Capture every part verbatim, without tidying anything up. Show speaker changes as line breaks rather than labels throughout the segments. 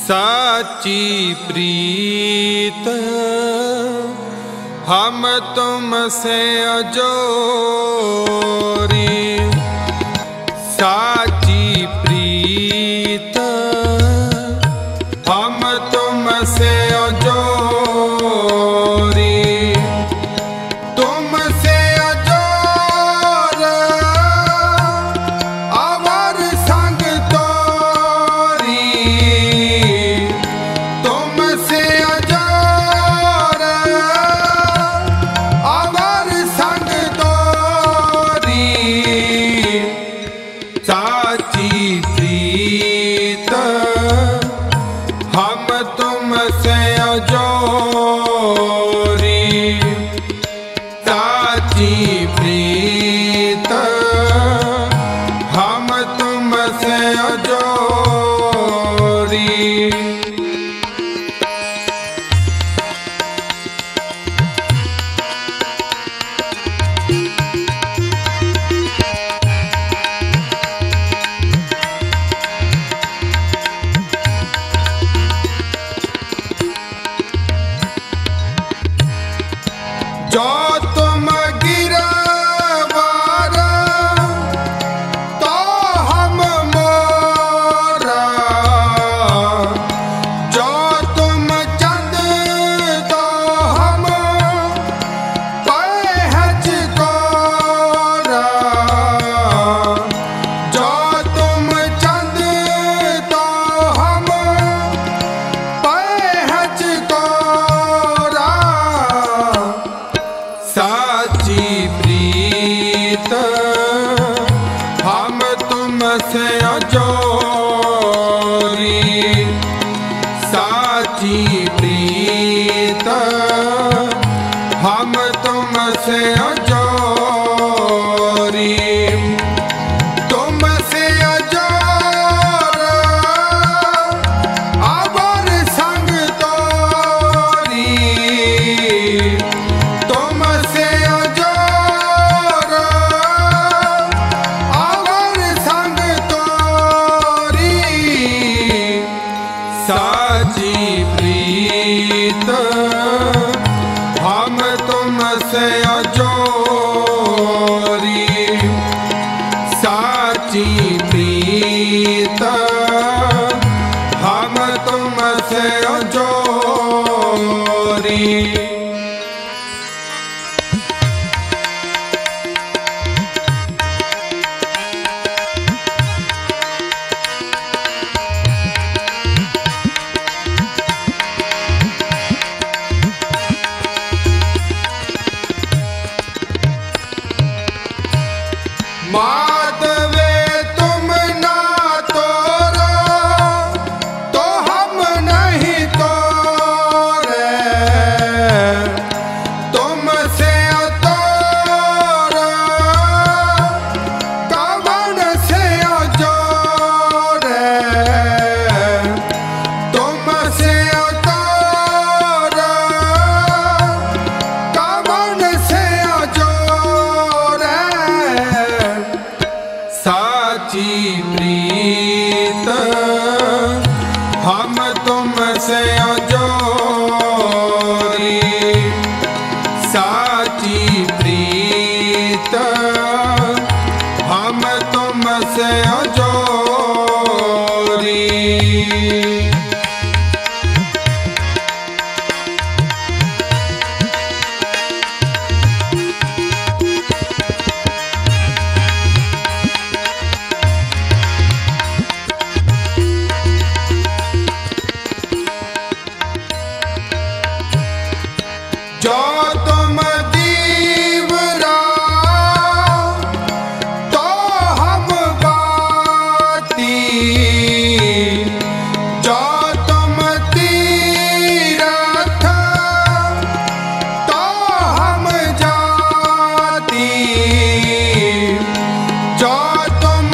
साची प्रीत हम तुम से अजोरी। साची प्रीत हम तुम से अजोरी। तुमसे अजोर अवर संग तोरी। तुमसे अजोर अवर संग तोरी। साची प्रीत हम तुम से अजोरी। साची प्रीत हम तुम से अजोरी। जो तुम गिरवारा तो हम मोरा। जो तुम चंद तो हम पहच कोरा। जो तुम चंद तो हम पहच कोरा। साची प्रीत हम तुम से अजोरी। साची प्रीत हम तुम से अजोरी। तुमसे अजोर अवर संग तोरी। तुमसे अजोर अवर संग तोरी। साची प्रीत हम तुम से अजोरी। साची प्रीत हम तुम से अजोरी। माधवे तुम ना तोरो तो हम नहीं तोरे। तुमसे अतोरो कवन से अजोरे। तुमसे अतोरो कवन से अजोरे। साची प्रीत हम तुम से अजोरी। साची प्रीत हम तुम से अजोरी। जो तुम दीवरा तो हम बाती। जो तुम तीरथ तो हम जाती। जो तुम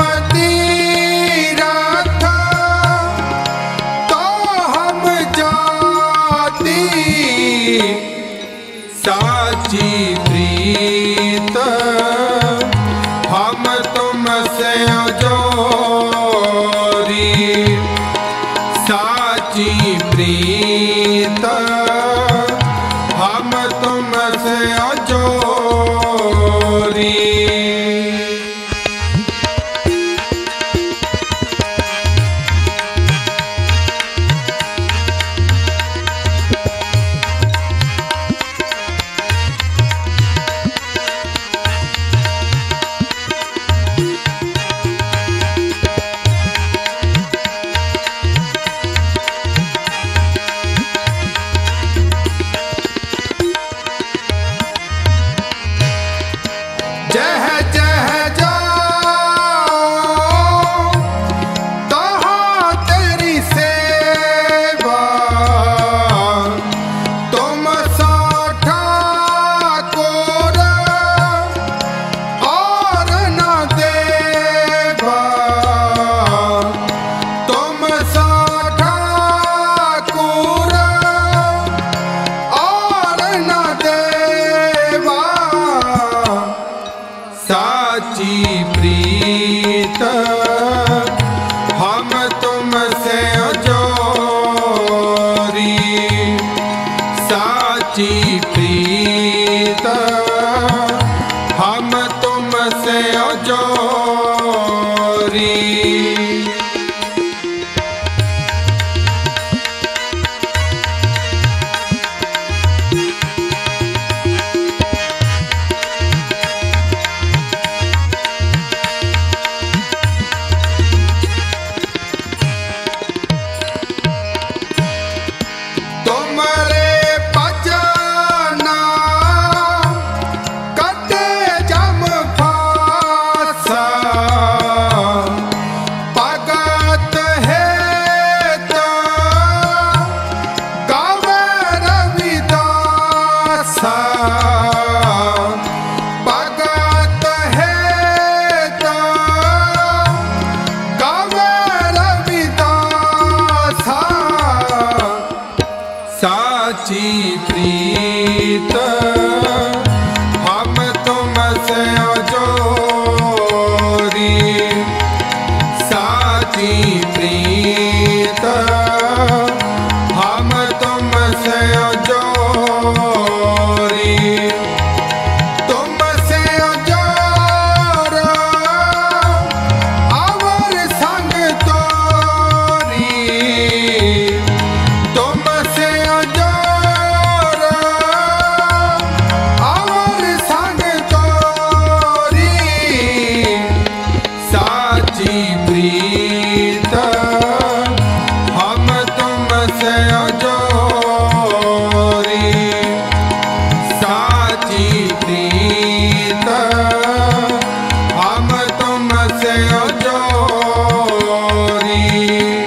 तीरथ तो हम जाती। साची प्रीत हम तुम से अजोरी। साची साची प्रीत हम तुमसे अजोरी। जह जह जाओ तहाँ तेरी सेवा, तुम सा ठाकुर और न देवा, तुम सा ठाकुर और न देवा। साची प्रीत हम तुमसे अजोरी। साची प्रीत हम तुमसे अजोरी। तुम्हारे भजना कटे जम फासा, भगत है तो गावे रविदासा, भगत है तो गावे रविदासा। साची प्रीत हम तुमसे अजोरी। साची प्रीत हम तुमसे अजोरी। तुमसे अजोर और संग तोरी, तुमसे अजोर और संग तोरी। साची प्रीत हम तुमसे अजोरी। साची प्रीत हम तुमसे अजोरी।